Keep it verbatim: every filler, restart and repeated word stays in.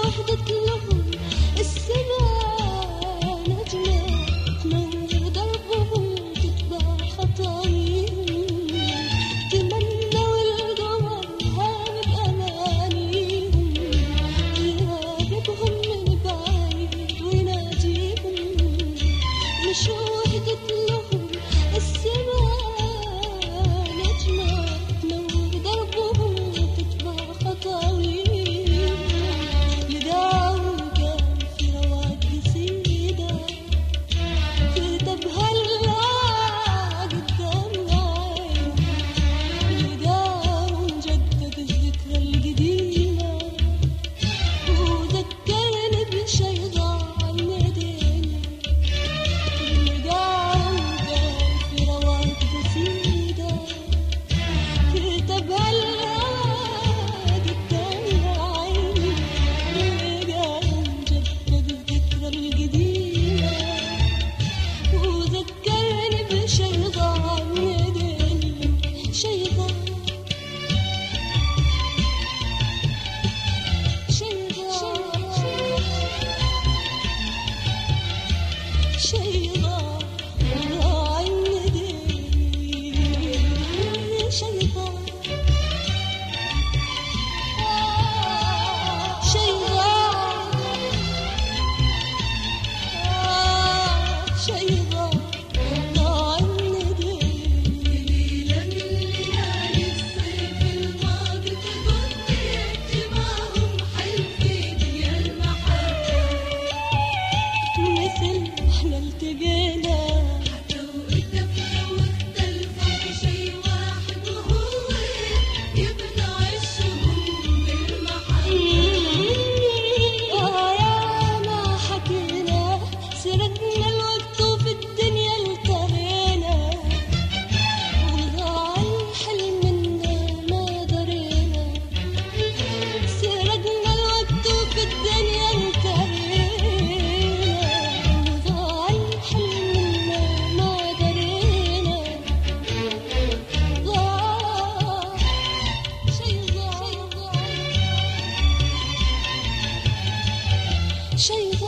وحدة لهم السما نجمة تنور دربهم تتبع خطاياهم تمنوا القمر هام بأمانيهم يراقبهم من بعيد ويناديهم مش وحدة لهم السما نجمة تنور دربهم تتبع خطاويهم يداوم كان في رواق قصيدة كتبها العقد قدام عيني يداوم جدد الذكرى القديمة وذكرني بشي ضاع من ايدينا يداوم كان في رواق قصيدة كتبها العقد قدام عيني يداوم جدد الذكرى القديمة وذكرني بشي ضاع من ايدينا شي ضاع شي ضاع شي ضاع ضاع من ايدينا شي ضاع شي ضاع شي ضاع ضاع من ايدينا ليلة من ليالي الصيف الماضي تقضي اجتماعهم حلو في دنيا المحبة مثل ما احنا التقينا حتى واتفقوا واختلفوا في شي واحد وهو يبنى عشهم بالمحبة آه يا ما حكينا سردنا الوقت وفي الدنيا التقينا وضاع الحلم منا ما درينا سردنا الوقت وفي الدنيا التقينا وضاع الحلم منا ما درينا ضاع شي ضاع شي ضاع